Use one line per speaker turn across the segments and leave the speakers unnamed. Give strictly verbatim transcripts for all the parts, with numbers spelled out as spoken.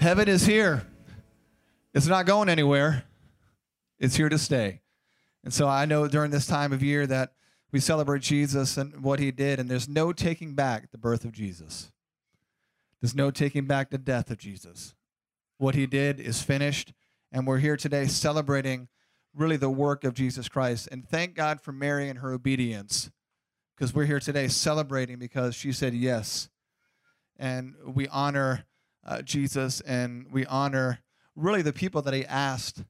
Heaven is here. It's not going anywhere. It's here to stay. And so I know during this time of year that we celebrate Jesus and what he did, and there's no taking back the birth of Jesus. There's no taking back the death of Jesus. What he did is finished, and we're here today celebrating really the work of Jesus Christ. And thank God for Mary and her obedience, because we're here today celebrating because she said yes. And we honor uh, Jesus, and we honor really the people that he asked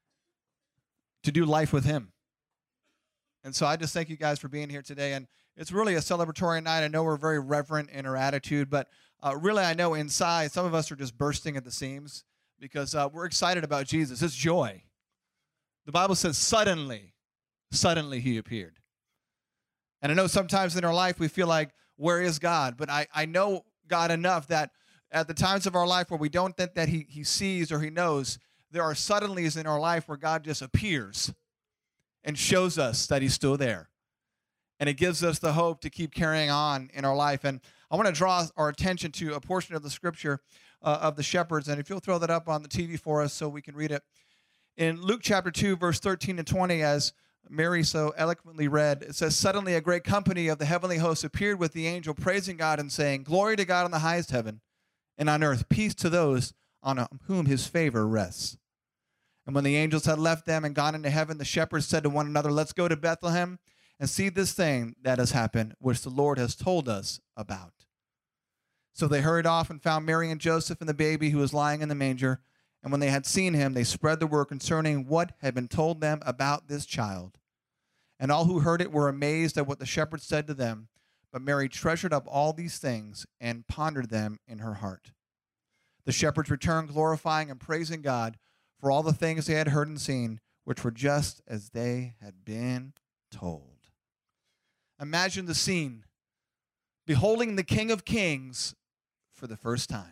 to do life with him. And so I just thank you guys for being here today. And it's really a celebratory night. I know we're very reverent in our attitude, but uh, really I know inside some of us are just bursting at the seams because uh, we're excited about Jesus. It's joy. The Bible says suddenly, suddenly he appeared. And I know sometimes in our life we feel like, where is God? But I, I know God enough that at the times of our life where we don't think that he, he sees or he knows, there are suddenlies in our life where God just appears and shows us that he's still there. And it gives us the hope to keep carrying on in our life. And I want to draw our attention to a portion of the scripture uh, of the shepherds. And if you'll throw that up on the T V for us so we can read it. In Luke chapter two, verse thirteen and twenty, as Mary so eloquently read, it says, "Suddenly a great company of the heavenly hosts appeared with the angel, praising God and saying, 'Glory to God in the highest heaven, and on earth peace to those on whom his favor rests.' And when the angels had left them and gone into heaven, the shepherds said to one another, 'Let's go to Bethlehem and see this thing that has happened, which the Lord has told us about.' So they hurried off and found Mary and Joseph and the baby who was lying in the manger. And when they had seen him, they spread the word concerning what had been told them about this child. And all who heard it were amazed at what the shepherds said to them. But Mary treasured up all these things and pondered them in her heart. The shepherds returned, glorifying and praising God for all the things they had heard and seen, which were just as they had been told." Imagine the scene, beholding the King of Kings for the first time.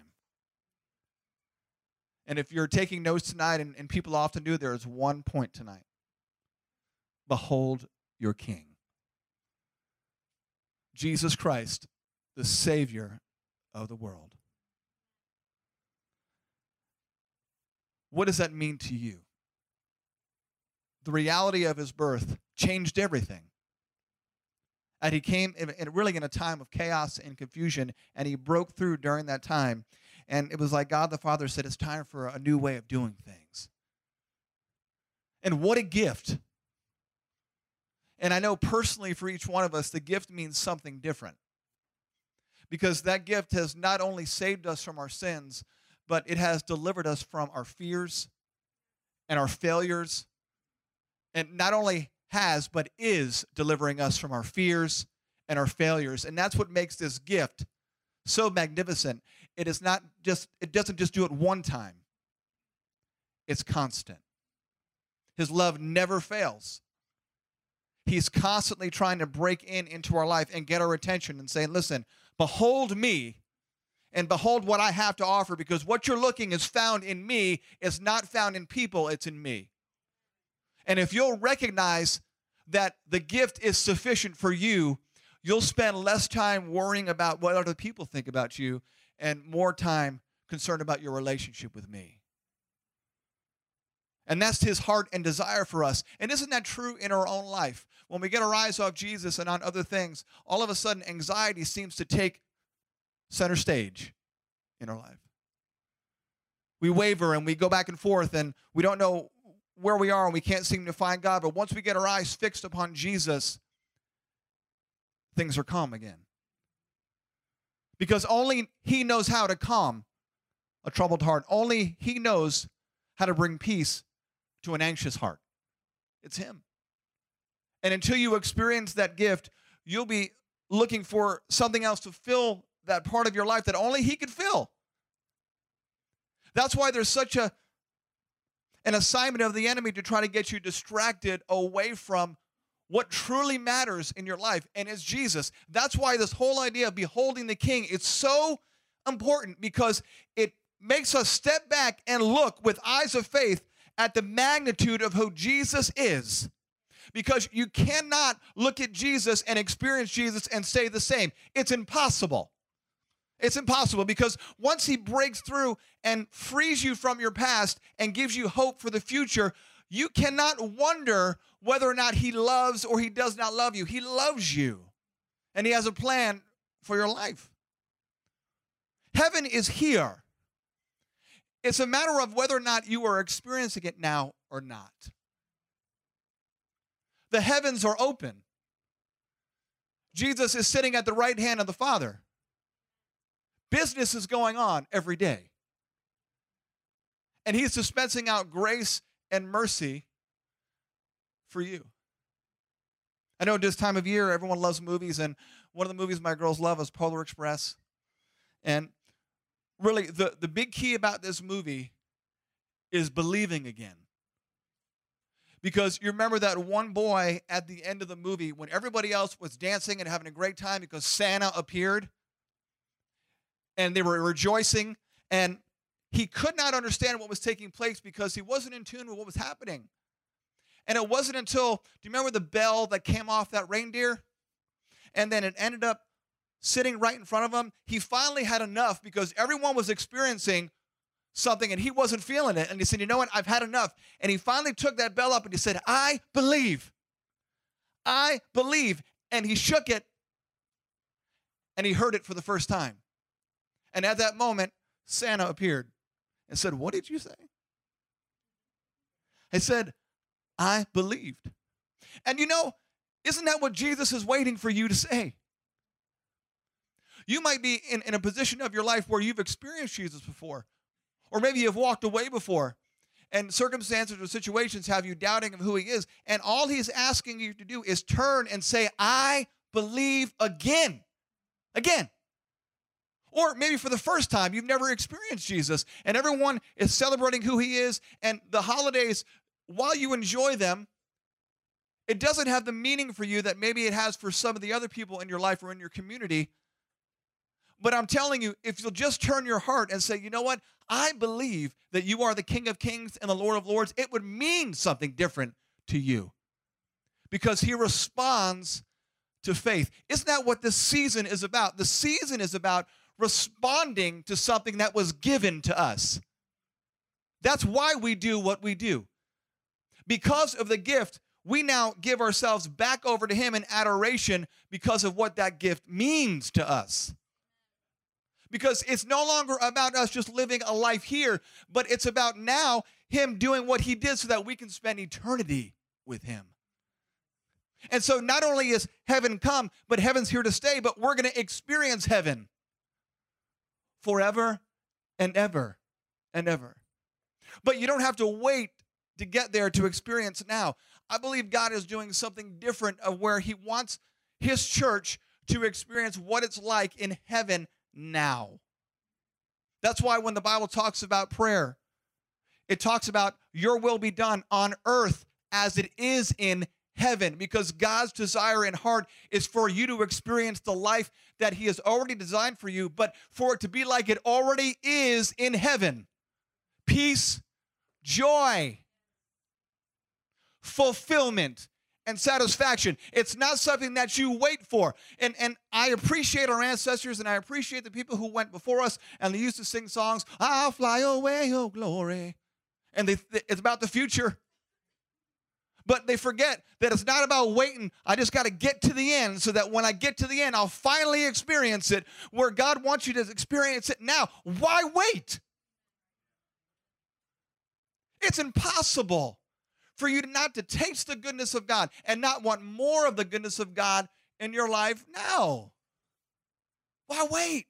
And if you're taking notes tonight, and, and people often do, there is one point tonight. Behold your King. Jesus Christ, the Savior of the world. What does that mean to you? The reality of his birth changed everything. And he came in, in really in a time of chaos and confusion, and he broke through during that time. And it was like God the Father said, it's time for a new way of doing things. And what a gift. And I know personally for each one of us, the gift means something different. Because that gift has not only saved us from our sins, but it has delivered us from our fears and our failures. And not only has, but is delivering us from our fears and our failures. And that's what makes this gift so magnificent. It is not just, it doesn't just do it one time. It's constant. His love never fails. He's constantly trying to break in into our life and get our attention and say, listen, behold me and behold what I have to offer, because what you're looking is found in me. It's not found in people, it's in me. And if you'll recognize that the gift is sufficient for you, you'll spend less time worrying about what other people think about you and more time concerned about your relationship with me. And that's his heart and desire for us. And isn't that true in our own life? When we get our eyes off Jesus and on other things, all of a sudden anxiety seems to take center stage in our life. We waver and we go back and forth and we don't know where we are and we can't seem to find God. But once we get our eyes fixed upon Jesus, things are calm again. Because only he knows how to calm a troubled heart. Only he knows how to bring peace to an anxious heart. It's him. And until you experience that gift, you'll be looking for something else to fill that part of your life that only he could fill. That's why there's such a an assignment of the enemy to try to get you distracted away from what truly matters in your life, and it's Jesus. That's why this whole idea of beholding the King is so important, because it makes us step back and look with eyes of faith at the magnitude of who Jesus is. Because you cannot look at Jesus and experience Jesus and stay the same. It's impossible. It's impossible, because once he breaks through and frees you from your past and gives you hope for the future, you cannot wonder whether or not he loves or he does not love you. He loves you, and he has a plan for your life. Heaven is here. It's a matter of whether or not you are experiencing it now or not. The heavens are open. Jesus is sitting at the right hand of the Father. Business is going on every day. And he's dispensing out grace and mercy for you. I know this time of year, everyone loves movies, and one of the movies my girls love is Polar Express. And really, the, the big key about this movie is believing again. Because you remember that one boy at the end of the movie when everybody else was dancing and having a great time because Santa appeared and they were rejoicing, and he could not understand what was taking place because he wasn't in tune with what was happening. And it wasn't until, do you remember the bell that came off that reindeer? And then it ended up sitting right in front of him. He finally had enough because everyone was experiencing something and he wasn't feeling it. And he said, you know what, I've had enough. And he finally took that bell up and he said, I believe. I believe. And he shook it and he heard it for the first time. And at that moment, Santa appeared and said, what did you say? I said, I believed. And you know, isn't that what Jesus is waiting for you to say? You might be in, in a position of your life where you've experienced Jesus before, or maybe you've walked away before, and circumstances or situations have you doubting of who he is, and all he's asking you to do is turn and say, I believe again. Again. Or maybe for the first time, you've never experienced Jesus, and everyone is celebrating who he is, and the holidays, while you enjoy them, it doesn't have the meaning for you that maybe it has for some of the other people in your life or in your community. But I'm telling you, if you'll just turn your heart and say, you know what, I believe that you are the King of Kings and the Lord of Lords, it would mean something different to you because he responds to faith. Isn't that what this season is about? The season is about responding to something that was given to us. That's why we do what we do. Because of the gift, we now give ourselves back over to him in adoration because of what that gift means to us. Because it's no longer about us just living a life here, but it's about now him doing what he did so that we can spend eternity with him. And so not only is heaven come, but heaven's here to stay, but we're going to experience heaven forever and ever and ever. But you don't have to wait to get there to experience it now. I believe God is doing something different of where he wants his church to experience what it's like in heaven now. That's why when the Bible talks about prayer, it talks about your will be done on earth as it is in heaven, because God's desire and heart is for you to experience the life that he has already designed for you, but for it to be like it already is in heaven. Peace, joy, fulfillment, and satisfaction. It's not something that you wait for. And, and I appreciate our ancestors, and I appreciate the people who went before us, and they used to sing songs, I'll fly away, oh glory. And they, it's about the future. But they forget that it's not about waiting. I just got to get to the end so that when I get to the end, I'll finally experience it where God wants you to experience it now. Why wait? It's impossible for you to not to taste the goodness of God and not want more of the goodness of God in your life now. Why wait?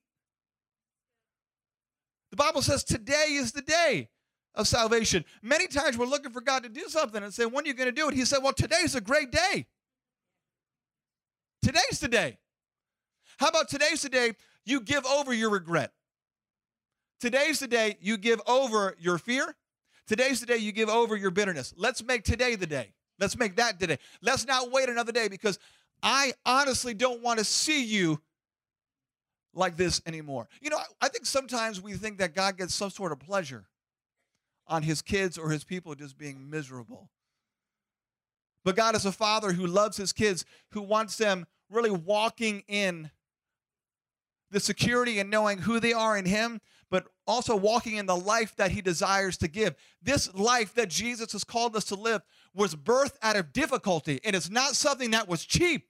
The Bible says today is the day of salvation. Many times we're looking for God to do something and say, when are you going to do it? He said, well, today's a great day. Today's the day. How about today's the day you give over your regret? Today's the day you give over your fear. Today's the day you give over your bitterness. Let's make today the day. Let's make that today. Let's not wait another day, because I honestly don't want to see you like this anymore. You know, I think sometimes we think that God gets some sort of pleasure on his kids or his people just being miserable. But God is a father who loves his kids, who wants them really walking in the security in knowing who they are in him, but also walking in the life that he desires to give. This life that Jesus has called us to live was birthed out of difficulty, and it's not something that was cheap.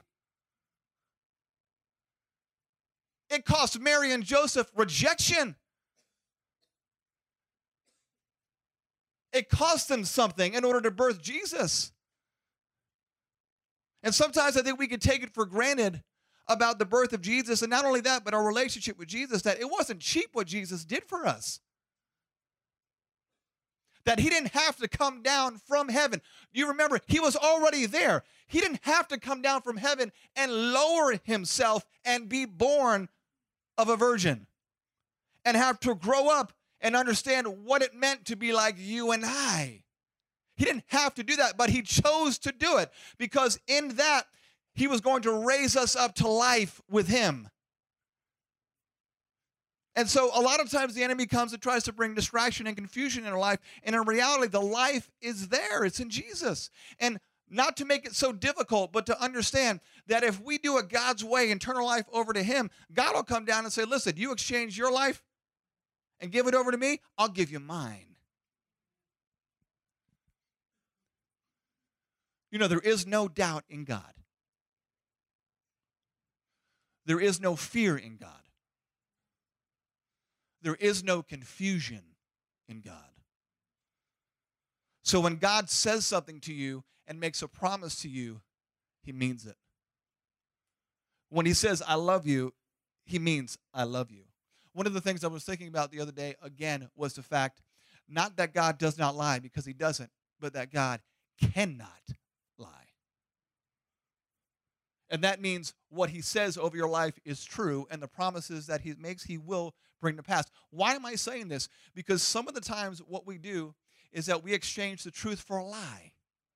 It cost Mary and Joseph rejection. It cost them something in order to birth Jesus. And sometimes I think we can take it for granted about the birth of Jesus, and not only that, but our relationship with Jesus, that it wasn't cheap what Jesus did for us. That he didn't have to come down from heaven. You remember, he was already there. He didn't have to come down from heaven and lower himself and be born of a virgin and have to grow up and understand what it meant to be like you and I. He didn't have to do that, but he chose to do it because in that, he was going to raise us up to life with him. And so a lot of times the enemy comes and tries to bring distraction and confusion in our life. And in reality, the life is there. It's in Jesus. And not to make it so difficult, but to understand that if we do it God's way and turn our life over to him, God will come down and say, listen, you exchange your life and give it over to me, I'll give you mine. You know, there is no doubt in God. There is no fear in God. There is no confusion in God. So when God says something to you and makes a promise to you, he means it. When he says, I love you, he means, I love you. One of the things I was thinking about the other day, again, was the fact, not that God does not lie, because he doesn't, but that God cannot lie. And that means what he says over your life is true, and the promises that he makes, he will bring to pass. Why am I saying this? Because some of the times what we do is that we exchange the truth for a lie.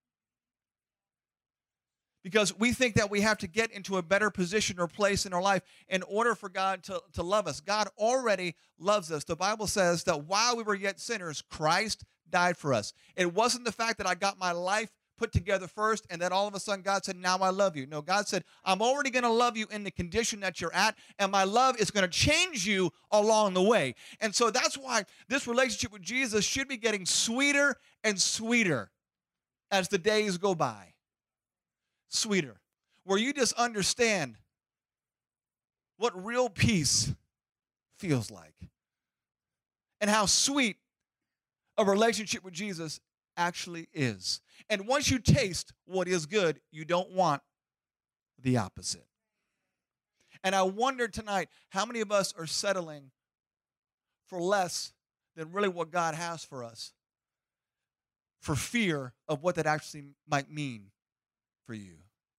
Because we think that we have to get into a better position or place in our life in order for God to, to love us. God already loves us. The Bible says that while we were yet sinners, Christ died for us. It wasn't the fact that I got my life put together first, and then all of a sudden God said, now I love you. No, God said, I'm already going to love you in the condition that you're at, and my love is going to change you along the way. And so that's why this relationship with Jesus should be getting sweeter and sweeter as the days go by. Sweeter. Where you just understand what real peace feels like and how sweet a relationship with Jesus actually is. And once you taste what is good, you don't want the opposite. And I wonder tonight, how many of us are settling for less than really what God has for us, for fear of what that actually might mean for you?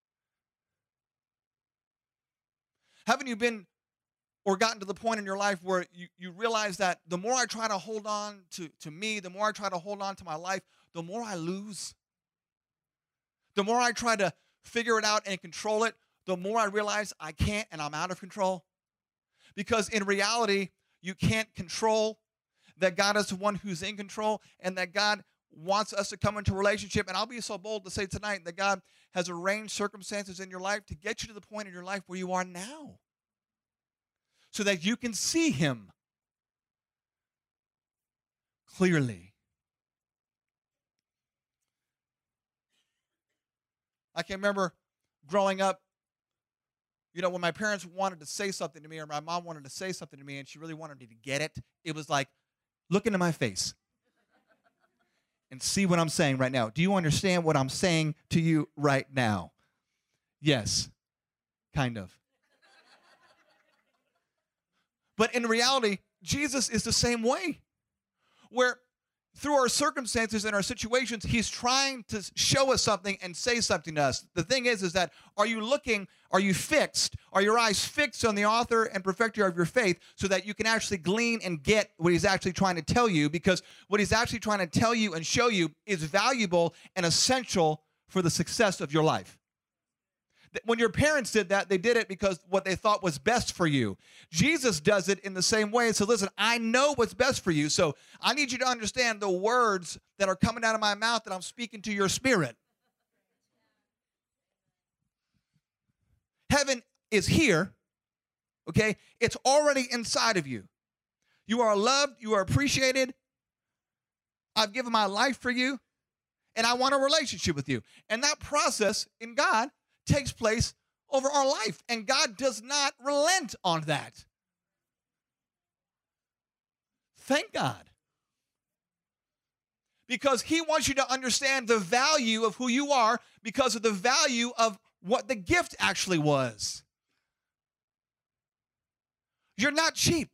Haven't you been or gotten to the point in your life where you, you realize that the more I try to hold on to, to me, the more I try to hold on to my life, the more I lose? The more I try to figure it out and control it, the more I realize I can't and I'm out of control. Because in reality, you can't control that God is the one who's in control, and that God wants us to come into a relationship. And I'll be so bold to say tonight that God has arranged circumstances in your life to get you to the point in your life where you are now, so that you can see him clearly. I can remember growing up, you know, when my parents wanted to say something to me, or my mom wanted to say something to me and she really wanted me to get it, it was like, look into my face and see what I'm saying right now. Do you understand what I'm saying to you right now? Yes, kind of. But in reality, Jesus is the same way, where through our circumstances and our situations, he's trying to show us something and say something to us. The thing is, is that are you looking, are you fixed, are your eyes fixed on the author and perfecter of your faith, so that you can actually glean and get what he's actually trying to tell you? Because what he's actually trying to tell you and show you is valuable and essential for the success of your life. When your parents did that, they did it because what they thought was best for you. Jesus does it in the same way. So listen, I know what's best for you. So I need you to understand the words that are coming out of my mouth, that I'm speaking to your spirit. Heaven is here, okay? It's already inside of you. You are loved. You are appreciated. I've given my life for you, and I want a relationship with you. And that process in God takes place over our life, and God does not relent on that. Thank God. Because he wants you to understand the value of who you are because of the value of what the gift actually was. You're not cheap.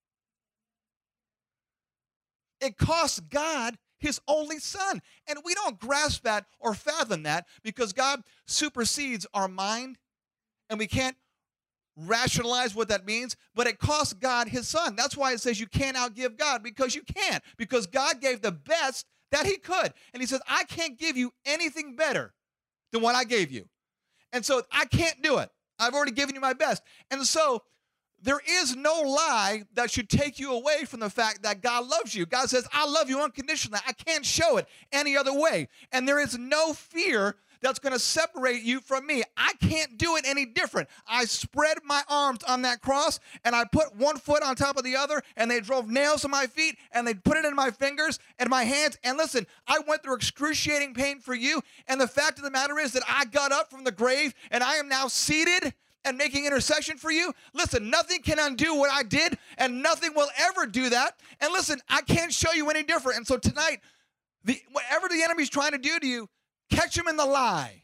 It cost God his only son. And we don't grasp that or fathom that because God supersedes our mind and we can't rationalize what that means, but it cost God his son. That's why it says you can't outgive God, because you can't, because God gave the best that he could. And he says, I can't give you anything better than what I gave you. And so I can't do it. I've already given you my best. And so there is no lie that should take you away from the fact that God loves you. God says, I love you unconditionally. I can't show it any other way. And there is no fear that's going to separate you from me. I can't do it any different. I spread my arms on that cross, and I put one foot on top of the other, and they drove nails to my feet, and they put it in my fingers and my hands. And listen, I went through excruciating pain for you, and the fact of the matter is that I got up from the grave, and I am now seated and making intercession for you. Listen, nothing can undo what I did, and nothing will ever do that. And listen, I can't show you any different. And so tonight, the, whatever the enemy's trying to do to you, catch him in the lie.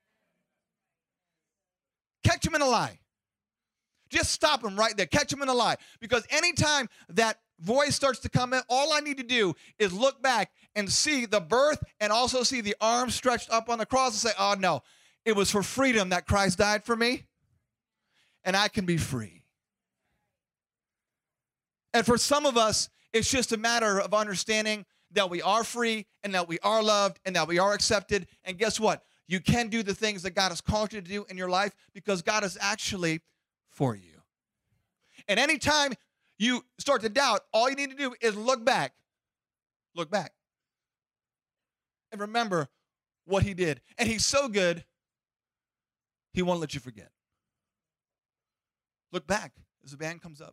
Catch him in the lie. Just stop him right there. Catch him in the lie. Because anytime that voice starts to come in, all I need to do is look back and see the birth and also see the arms stretched up on the cross and say, oh, no, it was for freedom that Christ died for me, and I can be free. And for some of us, it's just a matter of understanding that we are free and that we are loved and that we are accepted. And guess what? You can do the things that God has called you to do in your life because God is actually for you. And anytime you start to doubt, all you need to do is look back. Look back. And remember what he did. And he's so good, he won't let you forget. Look back as the band comes up.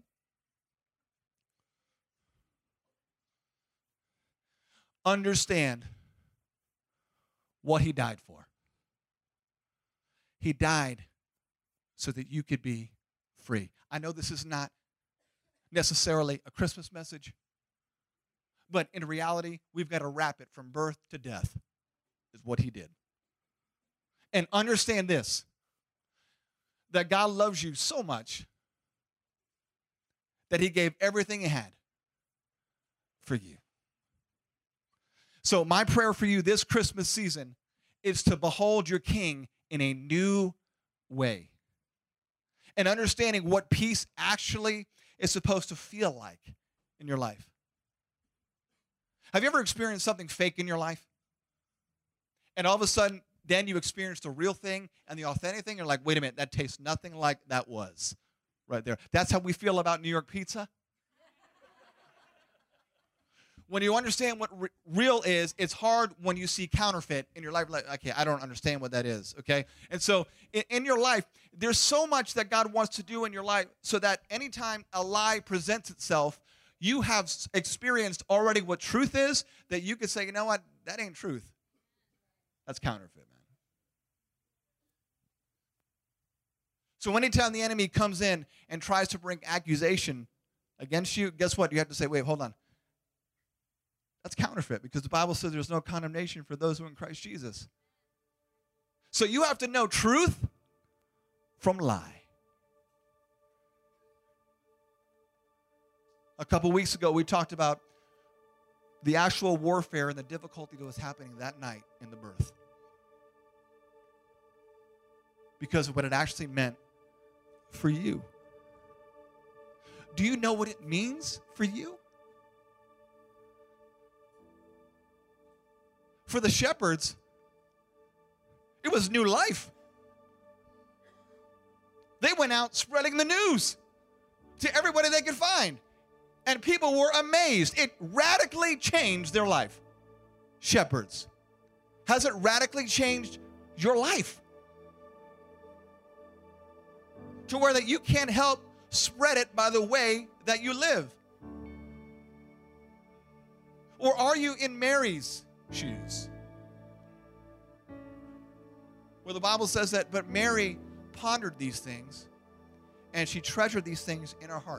Understand what he died for. He died so that you could be free. I know this is not necessarily a Christmas message, but in reality, we've got to wrap it from birth to death, is what he did. And understand this, that God loves you so much that he gave everything he had for you. So my prayer for you this Christmas season is to behold your King in a new way. And understanding what peace actually is supposed to feel like in your life. Have you ever experienced something fake in your life? And all of a sudden, then you experience the real thing and the authentic thing. You're like, wait a minute, that tastes nothing like that was right there. That's how we feel about New York pizza. When you understand what re- real is, it's hard when you see counterfeit in your life. Like, okay, I don't understand what that is, okay? And so in, in your life, there's so much that God wants to do in your life so that anytime a lie presents itself, you have experienced already what truth is, that you could say, you know what, that ain't truth. That's counterfeit, man. So anytime the enemy comes in and tries to bring accusation against you, guess what? You have to say, wait, hold on. That's counterfeit, because the Bible says there's no condemnation for those who are in Christ Jesus. So you have to know truth from lie. A couple weeks ago, we talked about the actual warfare and the difficulty that was happening that night in the birth. Because of what it actually meant for you. Do you know what it means for you? For the shepherds, it was new life. They went out spreading the news to everybody they could find. And people were amazed. It radically changed their life. Shepherds. Has it radically changed your life? To where that you can't help spread it by the way that you live? Or are you in Mary's shoes? Where the Bible says that, but Mary pondered these things, and she treasured these things in her heart.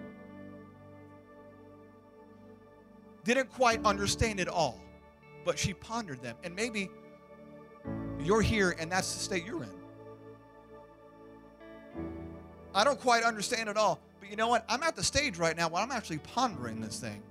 Didn't quite understand it all, but she pondered them. And maybe you're here and that's the state you're in. I don't quite understand it all, but you know what? I'm at the stage right now where I'm actually pondering this thing.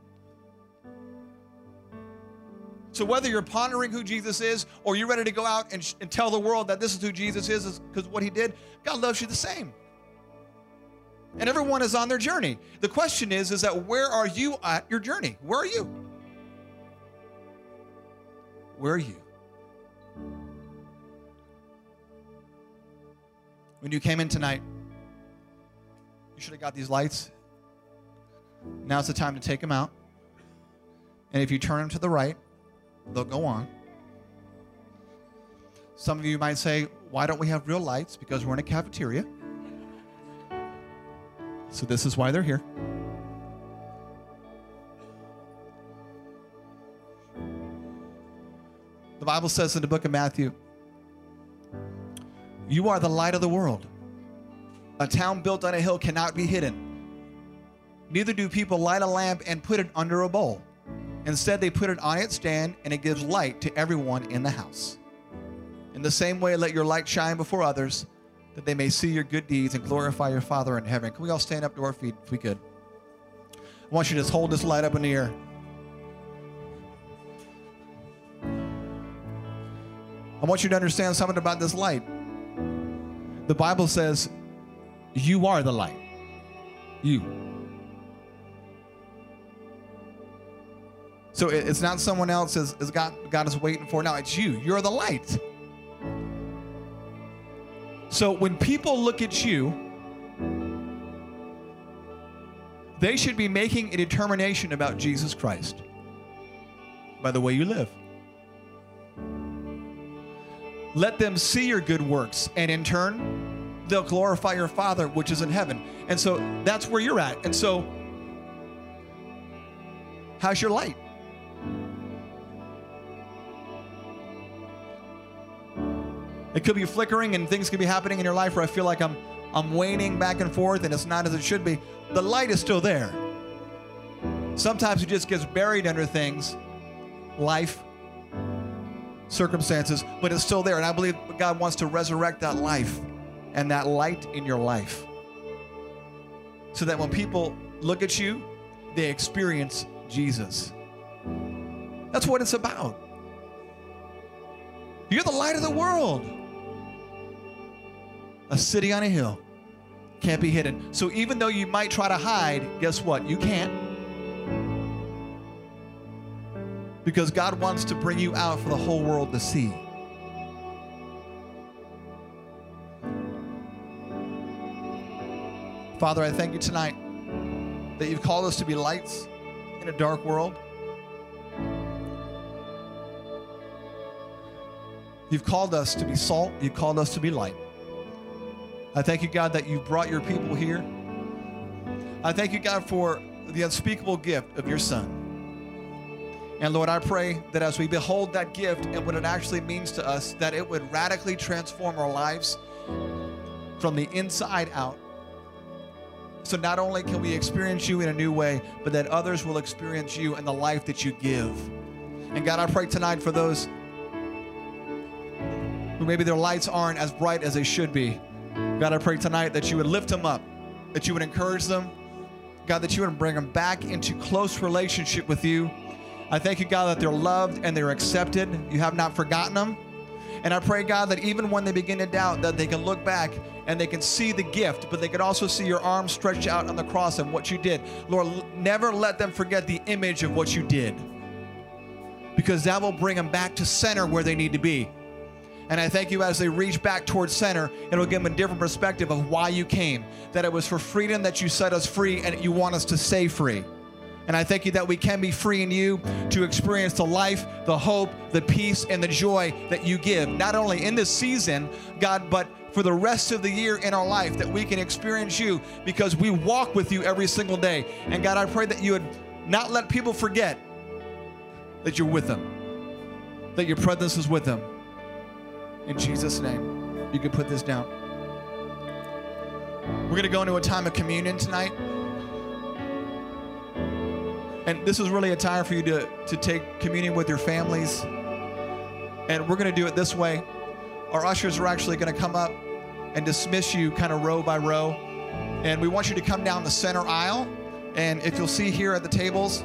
So whether you're pondering who Jesus is or you're ready to go out and, sh- and tell the world that this is who Jesus is because what he did, God loves you the same. And everyone is on their journey. The question is, is that where are you at your journey? Where are you? Where are you? When you came in tonight, you should have got these lights. Now's the time to take them out. And if you turn them to the right, they'll go on. Some of you might say, why don't we have real lights? Because we're in a cafeteria. So this is why they're here. The Bible says in the book of Matthew, you are the light of the world. A town built on a hill cannot be hidden. Neither do people light a lamp and put it under a bowl. Instead, they put it on its stand, and it gives light to everyone in the house. In the same way, let your light shine before others, that they may see your good deeds and glorify your Father in heaven. Can we all stand up to our feet if we could? I want you to just hold this light up in the air. I want you to understand something about this light. The Bible says, you are the light. You. So it's not someone else as, as God, God is waiting for. No, it's you. You're the light. So when people look at you, they should be making a determination about Jesus Christ by the way you live. Let them see your good works, and in turn, they'll glorify your Father which is in heaven. And so that's where you're at. And so, how's your light? It could be flickering and things could be happening in your life where I feel like I'm I'm waning back and forth and it's not as it should be. The light is still there. Sometimes it just gets buried under things, life, circumstances, but it's still there. And I believe God wants to resurrect that life and that light in your life so that when people look at you, they experience Jesus. That's what it's about. You're the light of the world. A city on a hill can't be hidden. So even though you might try to hide, guess what? You can't. Because God wants to bring you out for the whole world to see. Father, I thank you tonight that you've called us to be lights in a dark world. You've called us to be salt. You've called us to be light. I thank you, God, that you've brought your people here. I thank you, God, for the unspeakable gift of your Son. And Lord, I pray that as we behold that gift and what it actually means to us, that it would radically transform our lives from the inside out. So not only can we experience you in a new way, but that others will experience you and the life that you give. And God, I pray tonight for those who maybe their lights aren't as bright as they should be. God, I pray tonight that you would lift them up, that you would encourage them. God, that you would bring them back into close relationship with you. I thank you, God, that they're loved and they're accepted. You have not forgotten them. And I pray, God, that even when they begin to doubt, that they can look back and they can see the gift, but they can also see your arms stretched out on the cross and what you did. Lord, never let them forget the image of what you did, because that will bring them back to center where they need to be. And I thank you as they reach back towards center, it'll give them a different perspective of why you came, that it was for freedom that you set us free and you want us to stay free. And I thank you that we can be free in you to experience the life, the hope, the peace, and the joy that you give, not only in this season, God, but for the rest of the year in our life, that we can experience you because we walk with you every single day. And God, I pray that you would not let people forget that you're with them, that your presence is with them. In Jesus' name, you can put this down. We're going to go into a time of communion tonight. And this is really a time for you to, to take communion with your families. And we're going to do it this way. Our ushers are actually going to come up and dismiss you kind of row by row. And we want you to come down the center aisle. And if you'll see here at the tables,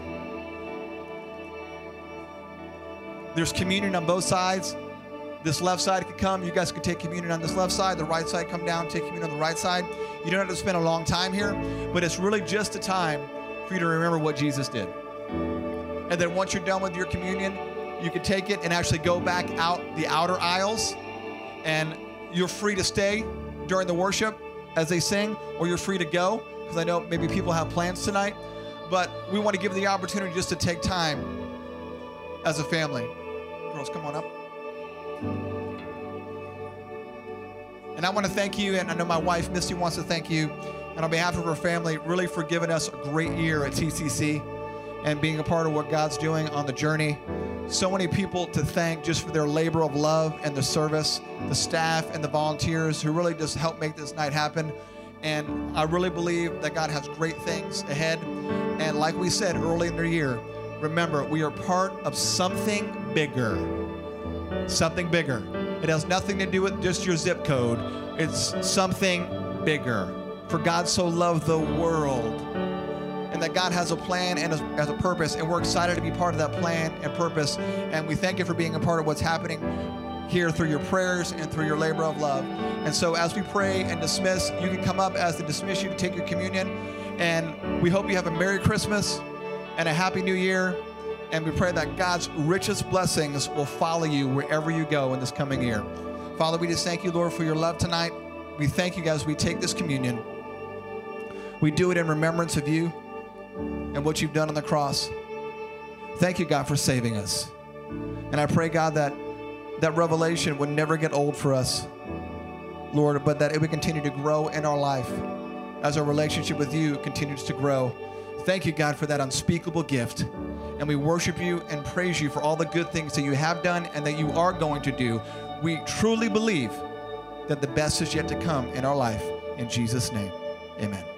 there's communion on both sides. This left side can come. You guys can take communion on this left side. The right side, come down, take communion on the right side. You don't have to spend a long time here, but it's really just a time for you to remember what Jesus did. And then once you're done with your communion, you can take it and actually go back out the outer aisles. And you're free to stay during the worship as they sing, or you're free to go, because I know maybe people have plans tonight. But we want to give the opportunity just to take time as a family. Girls, come on up. And I want to thank you, and I know my wife, Misty, wants to thank you, and on behalf of her family, really for giving us a great year at T C C and being a part of what God's doing on the journey. So many people to thank just for their labor of love and the service, the staff and the volunteers who really just helped make this night happen. And I really believe that God has great things ahead. And like we said early in the year, remember, we are part of something bigger. Something bigger. It has nothing to do with just your zip code. It's something bigger. For God so loved the world, and that God has a plan and a, has a purpose, and we're excited to be part of that plan and purpose. And we thank you for being a part of what's happening here through your prayers and through your labor of love. And so as we pray and dismiss, you can come up as they dismiss you to take your communion. And we hope you have a Merry Christmas and a Happy New Year. And we pray that God's richest blessings will follow you wherever you go in this coming year. Father, we just thank you, Lord, for your love tonight. We thank you, guys, we take this communion. We do it in remembrance of you and what you've done on the cross. Thank you, God, for saving us. And I pray, God, that that revelation would never get old for us, Lord, but that it would continue to grow in our life as our relationship with you continues to grow. Thank you, God, for that unspeakable gift. And we worship you and praise you for all the good things that you have done and that you are going to do. We truly believe that the best is yet to come in our life. In Jesus' name, amen.